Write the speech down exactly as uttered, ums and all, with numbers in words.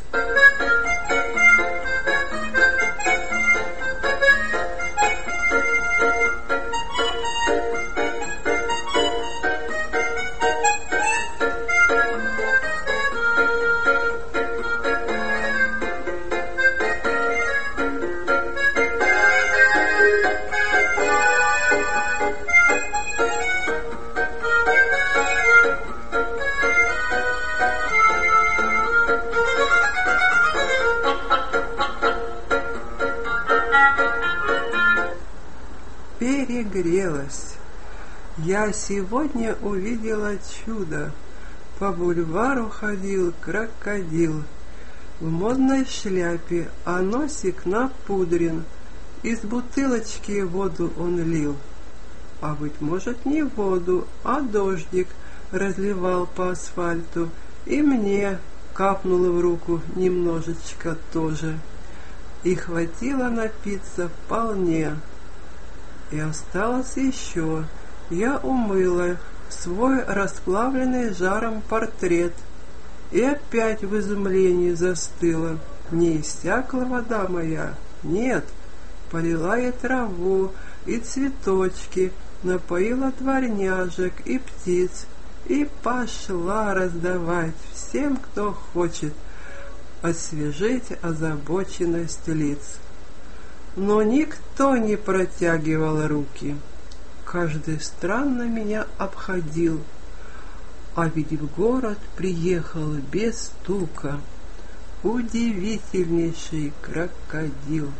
Перегрелась. Я сегодня увидела чудо. По бульвару ходил крокодил в модной шляпе, а носик напудрен. Из бутылочки воду он лил. А, быть может, не воду, а дождик разливал по асфальту, и мне капнуло в руку немножечко тоже. И хватило напиться вполне. И осталось еще. Я умыла свой расплавленный жаром портрет и опять в изумлении застыла. Не иссякла вода моя? Нет. Полила я траву и цветочки, напоила дворняжек и птиц и пошла раздавать всем, кто хочет, освежить озабоченность лиц. Но никто не протягивал руки. Каждый странно меня обходил. А ведь в город приехал без стука удивительнейший крокодил.